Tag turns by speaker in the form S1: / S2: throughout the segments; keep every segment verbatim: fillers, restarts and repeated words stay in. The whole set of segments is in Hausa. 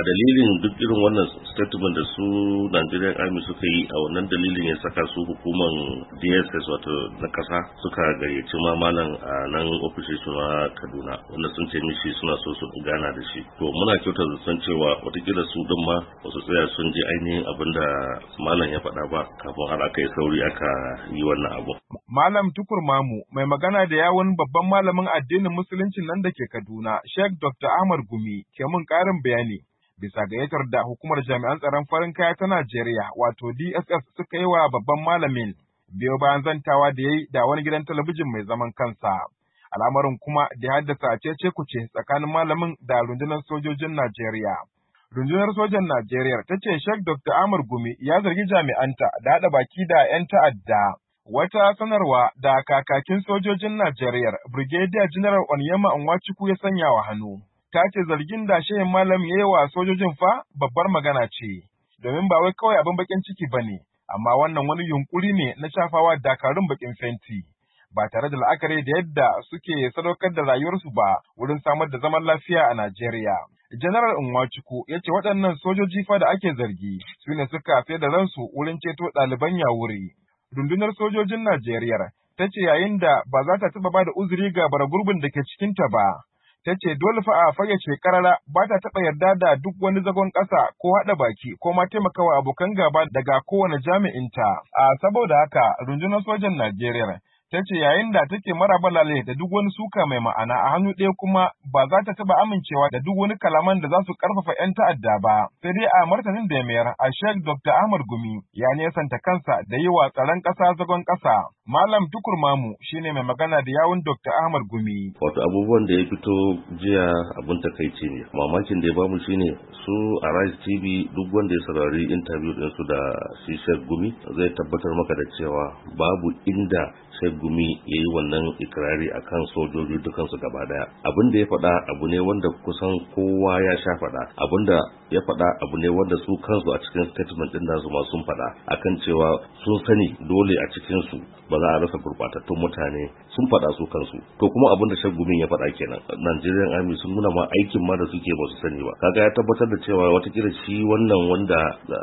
S1: dalilin duk irin wannan statement da su Nigerian Army suka yi a wannan dalilin ya saka su hukuman D S S wato na kasa suka gayyaci ma malam a nan ofishin su na Kaduna wanda sun ce mishi suna so su gana da shi. To muna kyautar da san cewa watakila su din ma wasu tsaya sun ji ainihin abin da malam ya faɗa ba kafin har aka yi sauri aka yi wannan abu.
S2: Malam Tukur Mamu mai magana da yawun babban malamin addinin musulunci nan da ke Kaduna, Sheikh Doctor Ahmad Gumi ke mun ƙarin bayani. Bisa gayyatar da hukumar jami'an tsaron farin kaya ta Najeriya wato D S S suka yi wa babban malamin biyo bayan zantawa da ya yi da wani gidan talabijin mai zaman kansa. Al'amarin kuma da ya haddasa cece kuce tsakanin malamin da rundunar sojojin Najeriya. Rundunar sojan Najeriya ta ce Sheikh Doctor Ahmad Gumi ya zargi jami'anta da haɗa baki da 'yan ta'adda. Wata sanarwa da kakakin sojojin Najeriya Brigadier General Onyema Onwachukwu ya sanya wa hannu. Ta ce zargin da shehin malam ya yi wa sojojin fa babbar magana ce, domin ba wai kawai abin bakin ciki ba ne, amma wannan wani yunkuri ne na shafawa dakarun bakin fenti, ba tare da la'akari da yadda suke sadaukar da rayuwarsu ba wurin samar da zaman lafiya a Najeriya. General Onwachukwu ya ce waɗannan sojoji fa da ake zargi su ne suka sai da ransu wurin ceto ɗaliban Yawuri. Rundunar sojojin Najeriya ta ce yayin da ba za ta taɓa ba da uzuri ga baragurbin da ke cikinta ba. Ta ce dole fa a fayyace karara ba ta taɓa yarda da duk wani zagon ƙasa ko haɗa baki ko ma taimakawa abokan gaba daga kowane jami'inta. A saboda haka rundunar sojan Najeriya ta ce yayin da take maraba lale da duk wani suka mai ma'ana a hannu ɗaya kuma ba za ta taɓa amincewa da duk wani kalaman da za su ƙarfafa 'yan ta'adda ba. Sai dai a martanin da ya mayar a Sheikh Doctor Ahmad Gumi ya nesanta kansa da yi wa tsaron ƙasa zagon ƙasa. Malam Tukur Mamu shine mai magana da yawun Doctor Ahmad Gumi.
S1: Wato abubuwan da ya fito jiya abin takaici ne. Mamakin da ya bamu shine su a Rise T V duk wanda ya saurari interview ɗinsu da shi Sheikh Gumi zai tabbatar maka da cewa babu inda Sheikh Gumi ya yi wannan ikirari a kan sojoji dukansu gaba daya. Abin da ya faɗa abu ne wanda kusan kowa ya sha faɗa. Abin da ya faɗa abu ne wanda su kansu a cikin statement ɗin nasu ma sun faɗa akan cewa sun sani dole a cikinsu ba za a rasa gurbatattun mutane sun faɗa su kansu. To kuma abin da Sheikh Gumi ya faɗa kenan. Nigerian Army sun nuna ma aikin ma da suke ba su sani ba. Kaga ya tabbatar da cewa watakila shi wannan wanda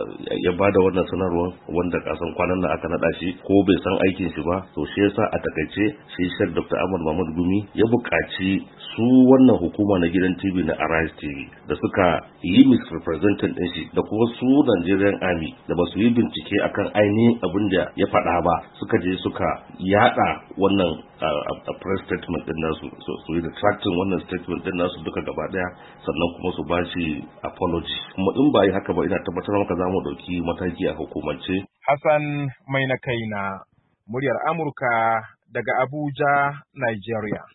S1: ya bada wannan sanarwar wanda kasan kwanan nan aka naɗa shi ko bai san aikin shi ba to shi yasa a takaice shi Sheikh Doctor Ahmad Mahmud Gumi ya buƙaci su wannan hukuma na gidan T V na Arise T V da suka yi misrepresenting din shi da kuma su Nigerian Army da ba su yi bincike akan ainihin abin da ya faɗa ba suka je suka yada wannan a press statement din nasu su yi retracting wannan statement din nasu duka gaba daya sannan kuma su bashi apology kuma in ba yi haka ba ina tabbatar maka za mu dauki mataki a hukumance.
S2: Hassan mai na kaina muryar Amurka daga Abuja, Nigeria.